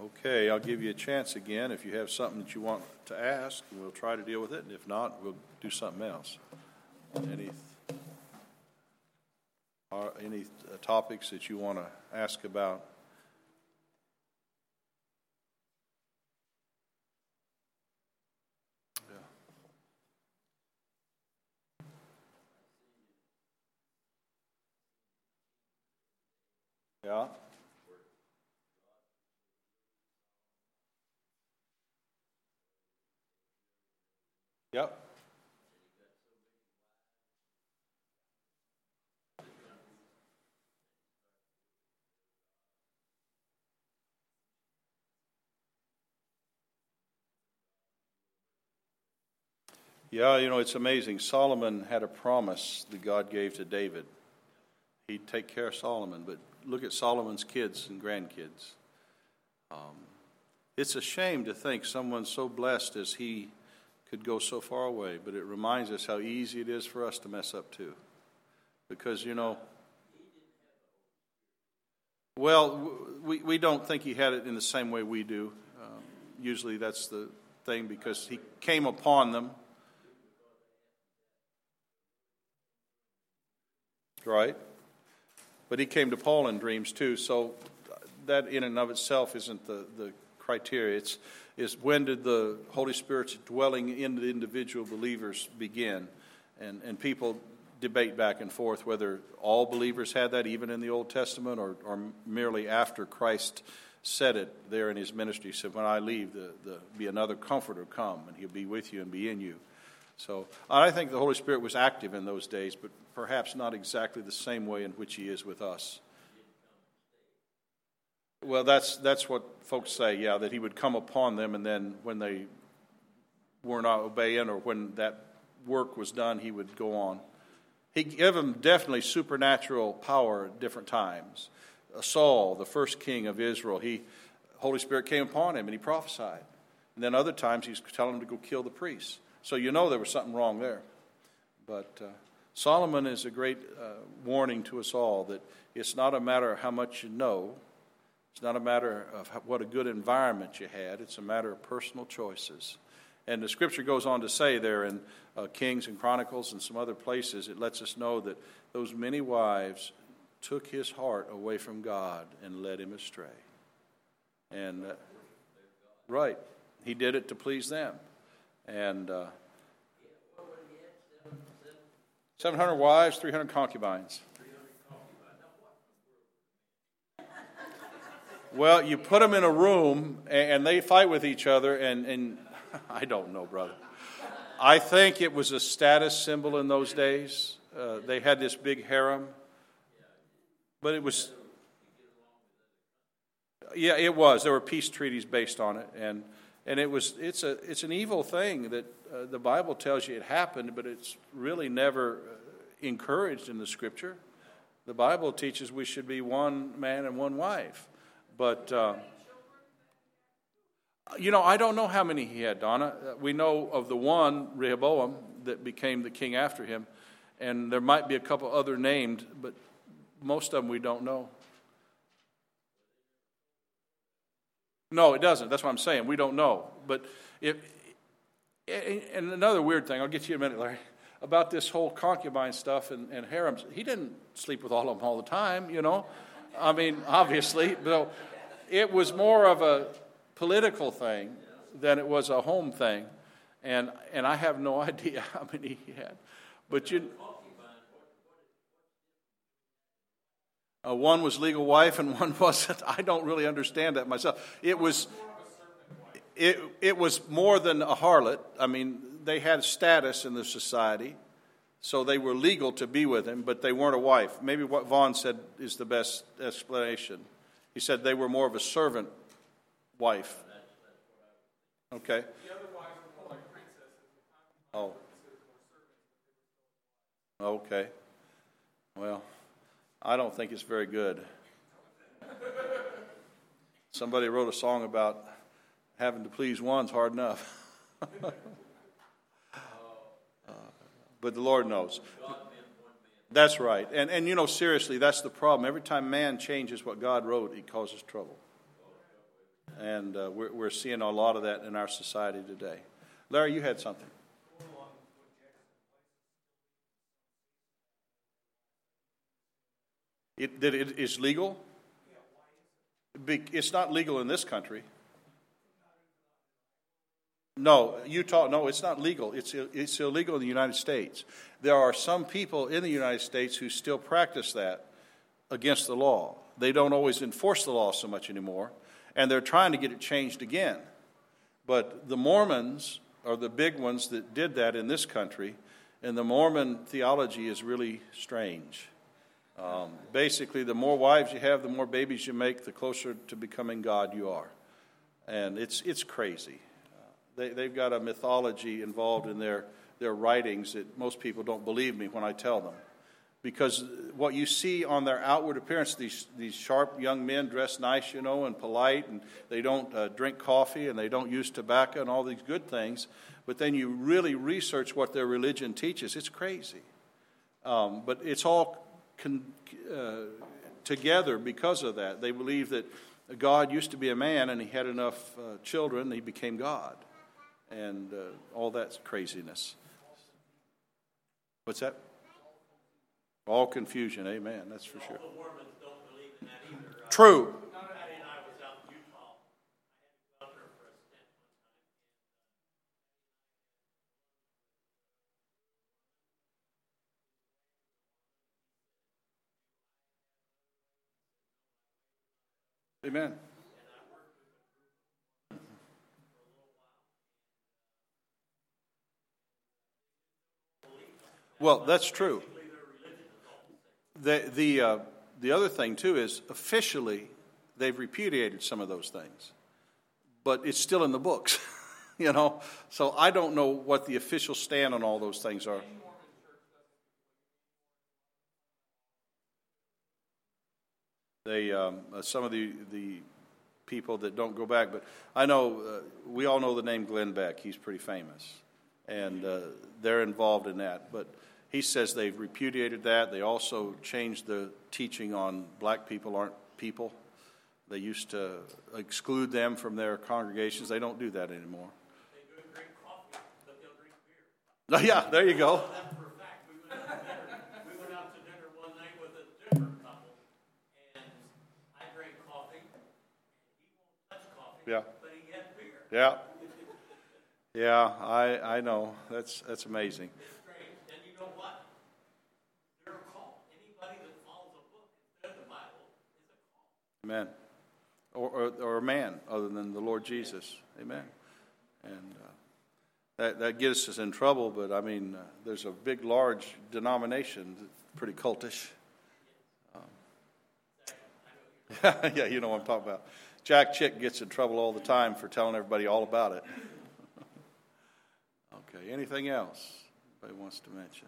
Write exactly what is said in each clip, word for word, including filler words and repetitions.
Okay, I'll give you a chance again. If you have something that you want to ask, we'll try to deal with it. And if not, we'll do something else. Any, are any topics that you want to ask about? Yeah. Yep. Yeah, you know, it's amazing. Solomon had a promise that God gave to David. He'd take care of Solomon, but look at Solomon's kids and grandkids. Um, it's a shame to think someone so blessed as he could go so far away, but it reminds us how easy it is for us to mess up too. Because, you know, well, we, we don't think he had it in the same way we do. Um, usually that's the thing, because he came upon them. Right? But he came to Paul in dreams too, so that in and of itself isn't the, the criteria. It's is when did the Holy Spirit's dwelling in the individual believers begin? And and people debate back and forth whether all believers had that, even in the Old Testament, or, or merely after Christ said it there in his ministry. He said, when I leave, the, the be another comforter come, and he'll be with you and be in you. So I think the Holy Spirit was active in those days, but perhaps not exactly the same way in which he is with us. Well, that's that's what folks say, yeah, that he would come upon them, and then when they were not obeying, or when that work was done, he would go on. He gave them definitely supernatural power at different times. Uh, Saul, the first king of Israel, he Holy Spirit came upon him and he prophesied. And then other times he's telling him to go kill the priests. So you know there was something wrong there. But uh, Solomon is a great uh, warning to us all that it's not a matter of how much you know. It's not a matter of what a good environment you had. It's a matter of personal choices. And the scripture goes on to say there in uh, Kings and Chronicles and some other places, it lets us know that those many wives took his heart away from God and led him astray. And, uh, right, he did it to please them. And uh, seven hundred wives, three hundred concubines. Well, you put them in a room and they fight with each other, and, and I don't know, brother. I think it was a status symbol in those days. Uh, they had this big harem, but it was, yeah, it was. There were peace treaties based on it, and and it was. It's a it's an evil thing that uh, the Bible tells you it happened, but it's really never encouraged in the Scripture. The Bible teaches we should be one man and one wife. But, uh, you know, I don't know how many he had, Donna. We know of the one, Rehoboam, that became the king after him. And there might be a couple other named, but most of them we don't know. No, it doesn't. That's what I'm saying. We don't know. But if, and another weird thing, I'll get to you in a minute, Larry, about this whole concubine stuff and, and harems. He didn't sleep with all of them all the time, you know. I mean, obviously, but it was more of a political thing than it was a home thing, and and I have no idea how many he had. But you, uh, one was legal wife and one wasn't. I don't really understand that myself. It was, it it was more than a harlot. I mean, they had status in the society. So they were legal to be with him, but they weren't a wife. Maybe what Vaughn said is the best explanation. He said they were more of a servant wife. Okay. The other wives were more like princesses. Oh. Okay. Well, I don't think it's very good. Somebody wrote a song about having to please one's hard enough. But the Lord knows. That's right. And, and you know, seriously, that's the problem. Every time man changes what God wrote, he causes trouble. And uh, we're, we're seeing a lot of that in our society today. Larry, you had something. It, that it is legal? It's not legal in this country. No, Utah, no, it's not legal. It's, it's illegal in the United States. There are some people in the United States who still practice that against the law. They don't always enforce the law so much anymore, and they're trying to get it changed again. But the Mormons are the big ones that did that in this country, and the Mormon theology is really strange. Um, basically, the more wives you have, the more babies you make, the closer to becoming God you are. And it's it's crazy. Uh, they, they've got a mythology involved in their, their writings that most people don't believe me when I tell them. Because what you see on their outward appearance, these these sharp young men dressed nice, you know, and polite, and they don't uh, drink coffee, and they don't use tobacco and all these good things. But then you really research what their religion teaches. It's crazy. Um, but it's all con- uh, together because of that. They believe that God used to be a man, and he had enough uh, children, and he became God. And uh, all that's craziness. What's that? All confusion, amen, that's for sure. All the Mormons don't believe in that either. True. Patty and I was out in Utah. I had to go out there for a stint one time. Amen. And I worked with a group for a little while. Well, that's true. The the uh, the other thing too is officially they've repudiated some of those things, but it's still in the books, you know. So I don't know what the official stand on all those things are. They um, uh, some of the the people that don't go back, but I know uh, we all know the name Glenn Beck. He's pretty famous, and uh, they're involved in that, but. He says they've repudiated that. They also changed the teaching on black people aren't people. They used to exclude them from their congregations. They don't do that anymore. They do drink coffee, but they'll drink beer. Oh, yeah, there you go. That's for a fact. We went out to dinner. We went out to dinner one night with a different couple, and I drank coffee, and he won't touch coffee, Yeah. but he had beer. Yeah. Yeah, I, I know. That's that's amazing. It's strange. And you know what? They're a cult. Anybody that follows a book instead of the Bible is a cult. Amen. Or, or, or a man other than the Lord Jesus. Amen. And uh, that, that gets us in trouble, but I mean, uh, there's a big, large denomination that's pretty cultish. Um, yeah, you know what I'm talking about. Jack Chick gets in trouble all the time for telling everybody all about it. Okay, anything else anybody wants to mention?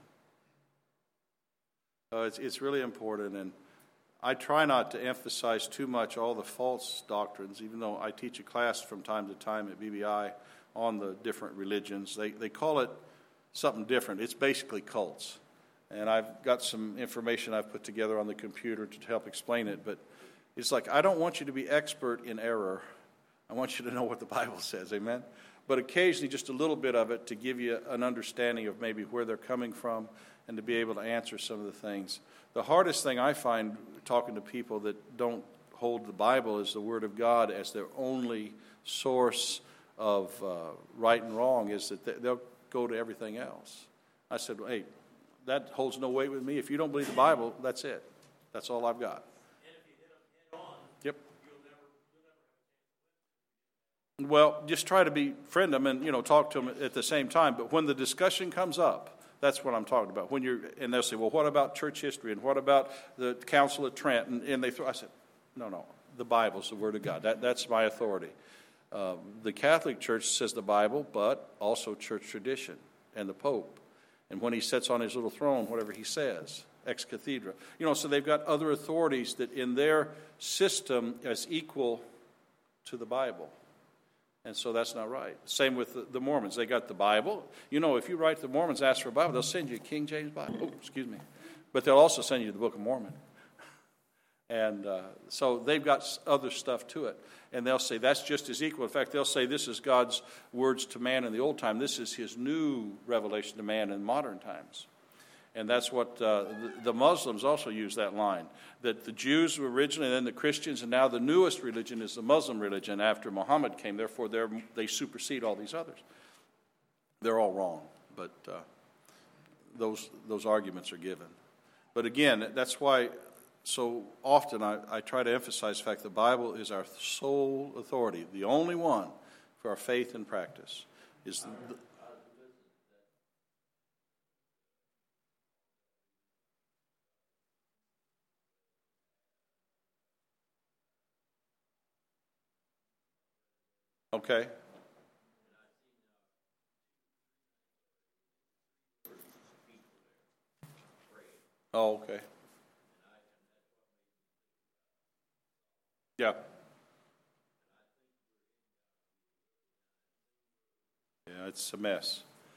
Uh, it's, it's really important, and I try not to emphasize too much all the false doctrines, even though I teach a class from time to time at B B I on the different religions. They they call it something different. It's basically cults. And I've got some information I've put together on the computer to help explain it. But it's like, I don't want you to be expert in error. I want you to know what the Bible says, amen? But occasionally just a little bit of it to give you an understanding of maybe where they're coming from and to be able to answer some of the things. The hardest thing I find talking to people that don't hold the Bible as the Word of God as their only source of uh, right and wrong is that they'll go to everything else. I said, hey, that holds no weight with me. If you don't believe the Bible, that's it. That's all I've got. And if you hit them head on, Yep. you'll never, you'll never Well, just try to befriend them and, you know, talk to them at the same time. But when the discussion comes up, that's what I'm talking about. When you're, and they'll say, well, what about church history? And what about the Council of Trent? And, and they throw, I said, no, no, the Bible's the Word of God. That, that's my authority. Um, the Catholic Church says the Bible, but also church tradition and the Pope. And when he sits on his little throne, whatever he says, ex cathedra. You know, so they've got other authorities that in their system is equal to the Bible. And so that's not right. Same with the, the Mormons. They got the Bible. You know, if you write the Mormons, ask for a Bible, they'll send you a King James Bible. Oh, excuse me. But they'll also send you the Book of Mormon. And uh, so they've got other stuff to it. And they'll say that's just as equal. In fact, they'll say this is God's words to man in the old time. This is his new revelation to man in modern times. And that's what uh, the, the Muslims also use that line, that the Jews were originally, and then the Christians, and now the newest religion is the Muslim religion after Muhammad came. Therefore, they're, they supersede all these others. They're all wrong, but uh, those those arguments are given. But again, that's why so often I, I try to emphasize the fact the Bible is our sole authority, the only one for our faith and practice. Is the, okay. Oh, okay. Yeah. Yeah, it's a mess.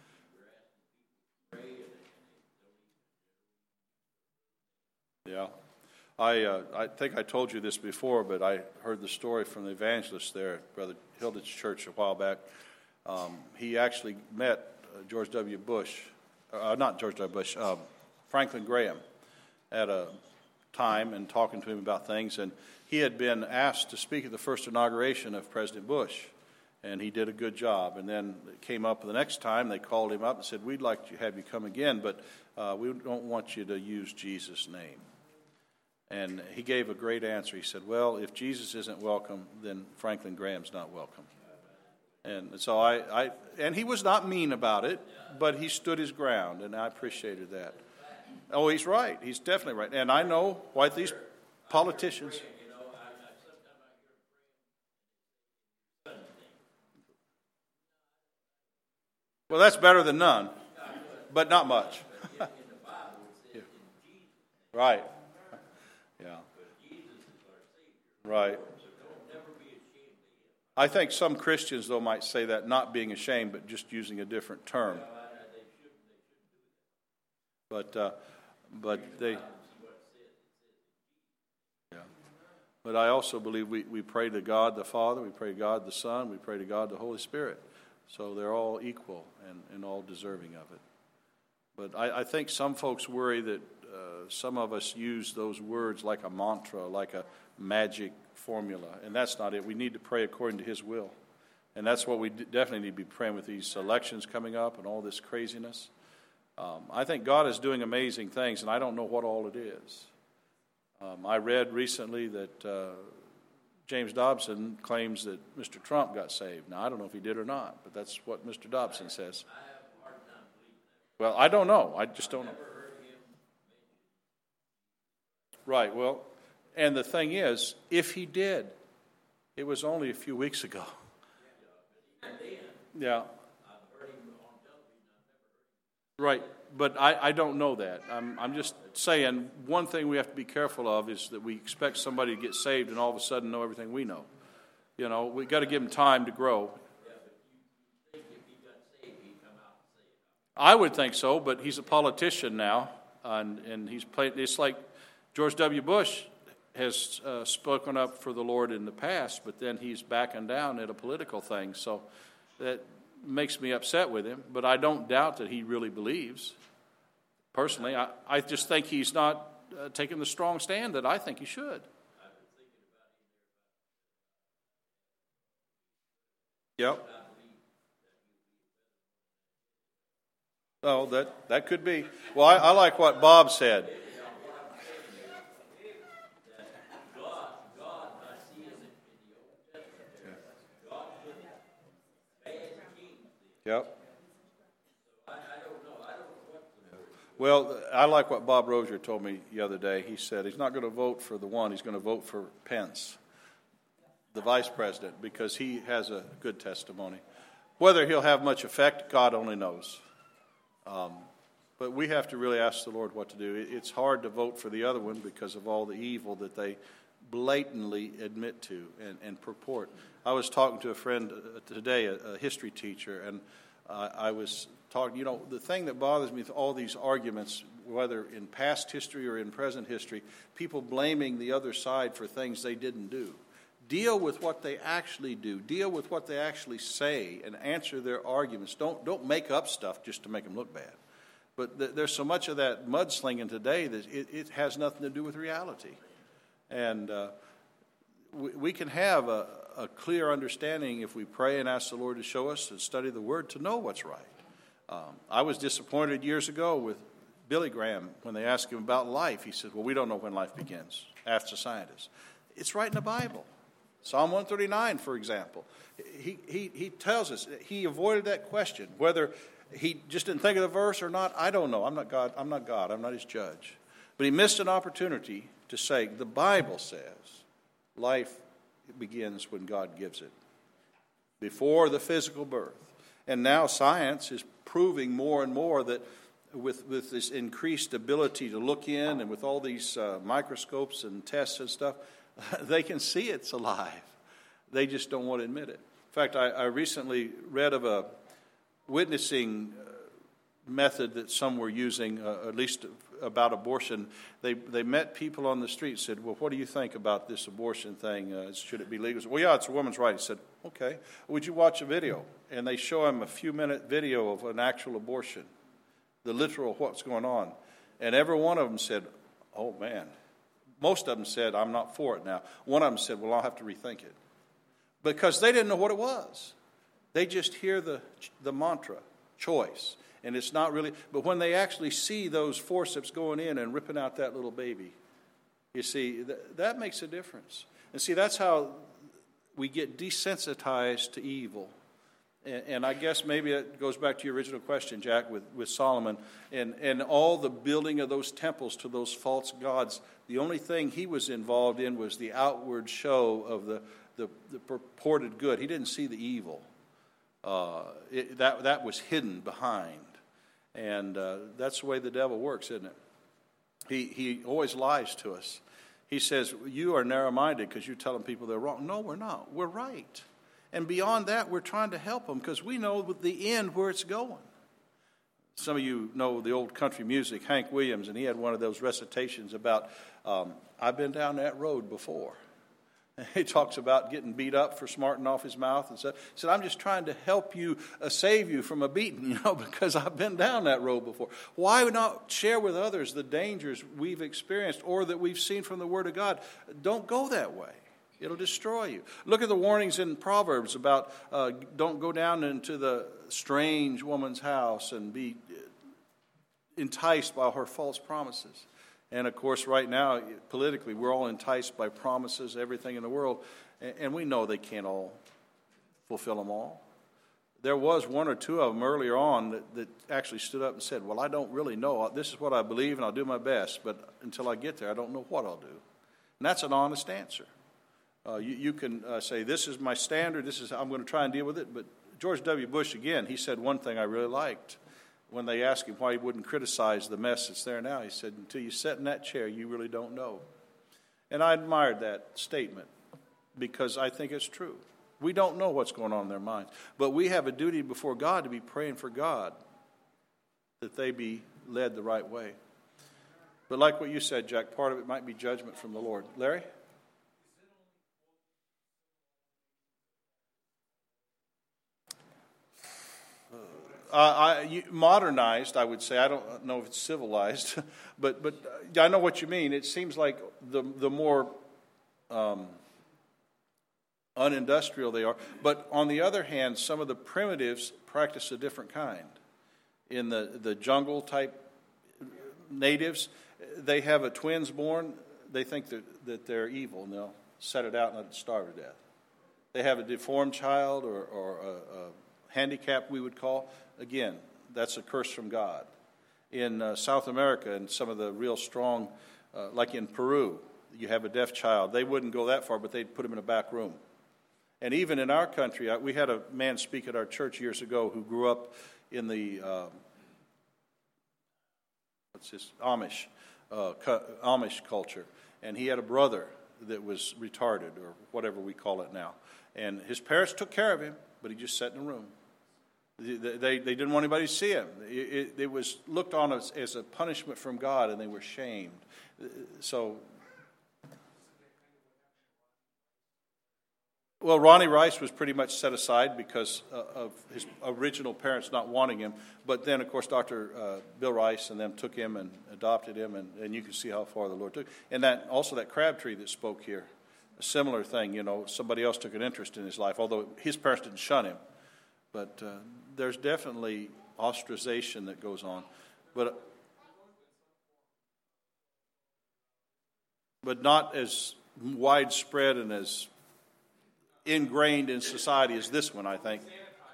Yeah. I uh, I think I told you this before, but I heard the story from the evangelist there at Brother Hilditch Church a while back. Um, he actually met uh, George W. Bush, uh, not George W. Bush, uh, Franklin Graham at a time and talking to him about things. And he had been asked to speak at the first inauguration of President Bush, and he did a good job. And then it came up the next time, they called him up and said, we'd like to have you come again, but uh, we don't want you to use Jesus' name. And he gave a great answer. He said, well, if Jesus isn't welcome, then Franklin Graham's not welcome. And so I, I, and he was not mean about it, but he stood his ground, and I appreciated that. Oh, he's right. He's definitely right. And I know why these politicians. Well, that's better than none, but not much. Yeah. Right. Yeah. Right. I think some Christians, though, might say that not being ashamed, but just using a different term. But uh, but they, yeah. But I also believe we, we pray to God the Father, we pray to God the Son, we pray to God the Holy Spirit. So they're all equal and, and all deserving of it. But I, I think some folks worry that uh, some of us use those words like a mantra, like a magic formula, and that's not it. We need to pray according to His will. And that's what we definitely need to be praying with these elections coming up and all this craziness. Um, I think God is doing amazing things, and I don't know what all it is. Um, I read recently that uh, James Dobson claims that Mister Trump got saved. Now, I don't know if he did or not, but that's what Mister Dobson says. Well, I don't know. I just don't know. Right, well, and the thing is, if he did, it was only a few weeks ago. Yeah. Right, but I, I don't know that. I'm I'm just saying one thing we have to be careful of is that we expect somebody to get saved and all of a sudden know everything we know. You know, we got to give them time to grow. I would think so, but he's a politician now, and and he's played. It's like George W. Bush has uh, spoken up for the Lord in the past, but then he's backing down at a political thing. So that makes me upset with him, but I don't doubt that he really believes. Personally, I, I just think he's not uh, taking the strong stand that I think he should. Yep. Oh, that, that could be. Well, I, I like what Bob said. Yep. Well, I like what Bob Rozier told me the other day. He said he's not going to vote for the one, he's going to vote for Pence, the vice president, because he has a good testimony. Whether he'll have much effect, God only knows. Um, but we have to really ask the Lord what to do. It's hard to vote for the other one because of all the evil that they blatantly admit to and, and purport. I was talking to a friend today, a, a history teacher, and uh, I was talking, you know, the thing that bothers me with all these arguments whether in past history or in present history, people blaming the other side for things they didn't do. Deal with what they actually do. Deal with what they actually say and answer their arguments. Don't, don't make up stuff just to make them look bad. But th- there's so much of that mudslinging today that it, it has nothing to do with reality. And uh, we, we can have a, a clear understanding if we pray and ask the Lord to show us and study the Word to know what's right. Um, I was disappointed years ago with Billy Graham when they asked him about life. He said, well, we don't know when life begins. Ask the scientists. It's right in the Bible. Psalm one thirty-nine, for example. He, he, he tells us he avoided that question. Whether he just didn't think of the verse or not, I don't know. I'm not God. I'm not God. I'm not his judge. But he missed an opportunity to say, the Bible says life begins when God gives it, before the physical birth. And now science is proving more and more that with, with this increased ability to look in and with all these uh, microscopes and tests and stuff, they can see it's alive. They just don't want to admit it. In fact, I, I recently read of a witnessing method that some were using, uh, at least about abortion. They they met people on the street and said, well, what do you think about this abortion thing? Uh, should it be legal? Said, well, yeah, it's a woman's right. He said, okay. Would you watch a video? And they show him a few-minute video of an actual abortion, the literal what's going on. And every one of them said, oh, man. Most of them said, I'm not for it now. One of them said, well, I'll have to rethink it. Because they didn't know what it was. They just hear the the mantra, choice. And it's not really, but when they actually see those forceps going in and ripping out that little baby, you see, th- that makes a difference. And see, that's how we get desensitized to evil. And, and I guess maybe it goes back to your original question, Jack, with, with Solomon. And, and all the building of those temples to those false gods, the only thing he was involved in was the outward show of the, the, the purported good. He didn't see the evil. Uh, it, that, that was hidden behind. And uh, that's the way the devil works, isn't it? He he always lies to us. He says, you are narrow-minded because you're telling people they're wrong. No, we're not. We're right. And beyond that, we're trying to help them because we know the end where it's going. Some of you know the old country music, Hank Williams, and he had one of those recitations about, um, I've been down that road before. He talks about getting beat up for smarting off his mouth and stuff. He said, I'm just trying to help you, uh, save you from a beating, you know, because I've been down that road before. Why not share with others the dangers we've experienced or that we've seen from the Word of God? Don't go that way. It'll destroy you. Look at the warnings in Proverbs about uh, don't go down into the strange woman's house and be enticed by her false promises. And, of course, right now, politically, we're all enticed by promises, everything in the world, and we know they can't all fulfill them all. There was one or two of them earlier on that, that actually stood up and said, well, I don't really know. This is what I believe, and I'll do my best, but until I get there, I don't know what I'll do. And that's an honest answer. Uh, you, you can uh, say, this is my standard, this is how I'm going to try and deal with it, but George W. Bush, again, he said one thing I really liked. When they asked him why he wouldn't criticize the mess that's there now, he said, until you sit in that chair, you really don't know. And I admired that statement because I think it's true. We don't know what's going on in their minds. But we have a duty before God to be praying for God that they be led the right way. But like what you said, Jack, part of it might be judgment from the Lord. Larry? Uh, I, you, modernized, I would say. I don't know if it's civilized, but but uh, I know what you mean. It seems like the the more um, unindustrial they are. But on the other hand, some of the primitives practice a different kind. In the, the jungle type natives, they have a twins born. They think that, that they're evil, and they'll set it out and let it starve to death. They have a deformed child or, or a, a handicap, we would call. Again, that's a curse from God. In uh, South America and some of the real strong, uh, like in Peru, you have a deaf child. They wouldn't go that far, but they'd put him in a back room. And even in our country, we had a man speak at our church years ago who grew up in the uh, what's this Amish uh, Amish culture, and he had a brother that was retarded or whatever we call it now. And his parents took care of him, but he just sat in a room. They, they, they didn't want anybody to see him. It, it, it was looked on as, as a punishment from God, and they were shamed. So, well, Ronnie Rice was pretty much set aside because uh, of his original parents not wanting him. But then, of course, Doctor Uh, Bill Rice and them took him and adopted him, and, and you can see how far the Lord took. And that also that Crabtree that spoke here, a similar thing. You know, somebody else took an interest in his life, although his parents didn't shun him. But uh, there's definitely ostracization that goes on. But but not as widespread and as ingrained in society as this one, I think.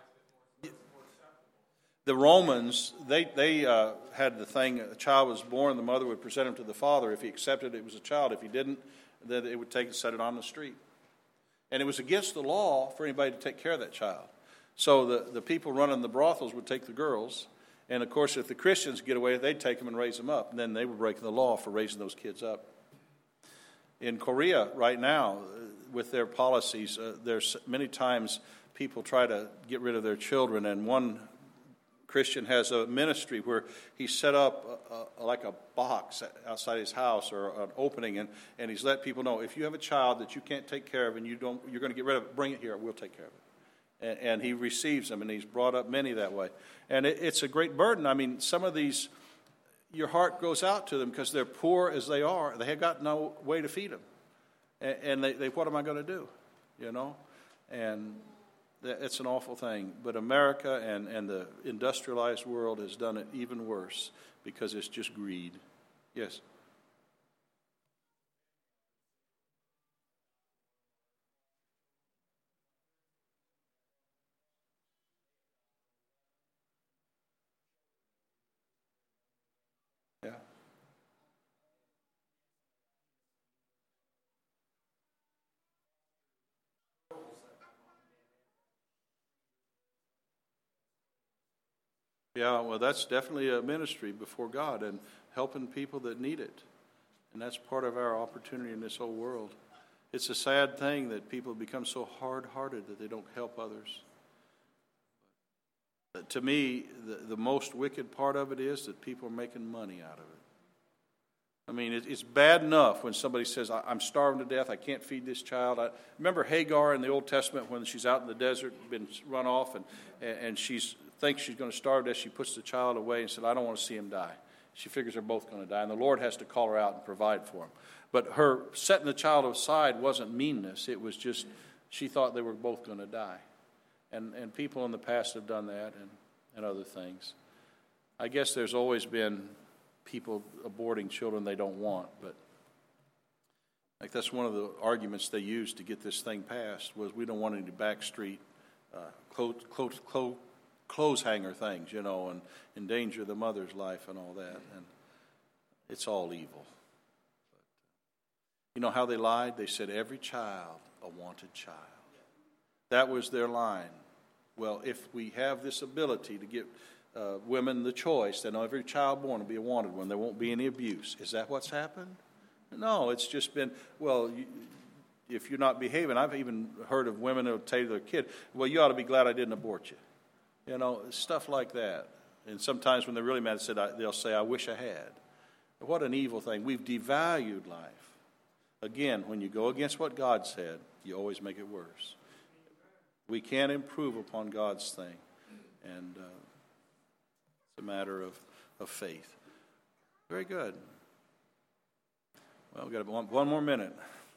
The Romans, they, they uh, had the thing, a child was born, the mother would present him to the father. If he accepted it, it was a child. If he didn't, then it would take and set it on the street. And it was against the law for anybody to take care of that child. So the, the people running the brothels would take the girls. And, of course, if the Christians get away, they'd take them and raise them up. And then they were breaking the law for raising those kids up. In Korea right now, with their policies, uh, there's many times people try to get rid of their children. And one Christian has a ministry where he set up a, a, like a box outside his house or an opening, and, and he's let people know, if you have a child that you can't take care of and you don't, you're going to get rid of it, bring it here, we'll take care of it. And, and he receives them, and he's brought up many that way. And it, it's a great burden. I mean, some of these, your heart goes out to them because they're poor as they are. They have got no way to feed them. And, and they, they, what am I going to do? You know? And it's an awful thing. But America and, and the industrialized world has done it even worse because it's just greed. Yes? Yeah. Yeah, well, that's definitely a ministry before God and helping people that need it. And that's part of our opportunity in this whole world. It's a sad thing that people become so hard-hearted that they don't help others. But to me, the, the most wicked part of it is that people are making money out of it. I mean, it, it's bad enough when somebody says, I, I'm starving to death, I can't feed this child. I remember Hagar in the Old Testament when she's out in the desert, been run off, and, and she's thinks she's going to starve to death. She puts the child away and said, I don't want to see him die. She figures they're both going to die, and the Lord has to call her out and provide for him. But her setting the child aside wasn't meanness. It was just she thought they were both going to die. And and people in the past have done that and, and other things. I guess there's always been people aborting children they don't want, but like that's one of the arguments they used to get this thing passed was we don't want any backstreet uh, clothes, clothes, clothes, clothes hanger things, you know, and endanger the mother's life and all that. And it's all evil. But, you know how they lied? They said every child a wanted child. That was their line. Well, if we have this ability to give uh, women the choice, then every child born will be a wanted one. There won't be any abuse. Is that what's happened? No, it's just been, well, you, if you're not behaving, I've even heard of women who will tell their kid, well, you ought to be glad I didn't abort you. You know, stuff like that. And sometimes when they're really mad, they'll say, I wish I had. What an evil thing. We've devalued life. Again, when you go against what God said, you always make it worse. We can't improve upon God's thing. And uh, it's a matter of, of faith. Very good. Well, we've got one, one more minute.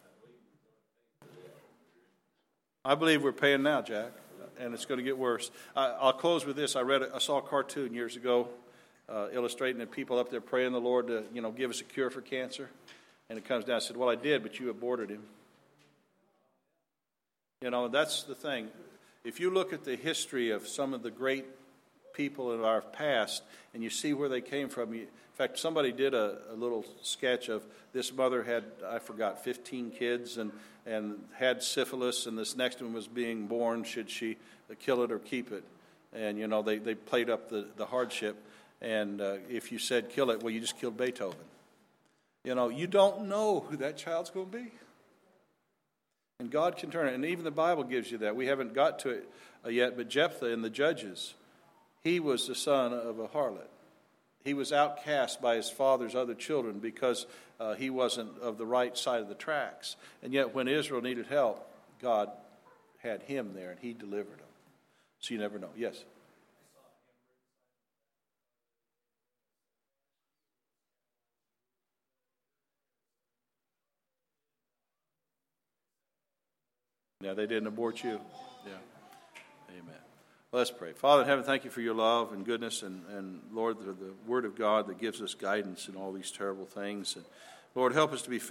I believe we're paying now, Jack. And it's going to get worse. I, I'll close with this. I read, a, I saw a cartoon years ago uh, illustrating that people up there praying the Lord to, you know, give us a cure for cancer. And it comes down and said, well, I did, but you aborted him. You know, that's the thing. If you look at the history of some of the great people in our past and you see where they came from, you, in fact, somebody did a, a little sketch of this mother had, I forgot, fifteen kids and, and had syphilis, and this next one was being born. Should she kill it or keep it? And, you know, they, they played up the, the hardship. And uh, if you said kill it, well, you just killed Beethoven. You know, you don't know who that child's going to be. And God can turn it. And even the Bible gives you that. We haven't got to it yet, but Jephthah in the Judges, he was the son of a harlot. He was outcast by his father's other children because uh, he wasn't of the right side of the tracks. And yet when Israel needed help, God had him there, and he delivered them. So you never know. Yes? Yeah, they didn't abort you. Yeah. Amen. Well, let's pray. Father in heaven, thank you for your love and goodness, and, and Lord, the, the word of God that gives us guidance in all these terrible things. And Lord, help us to be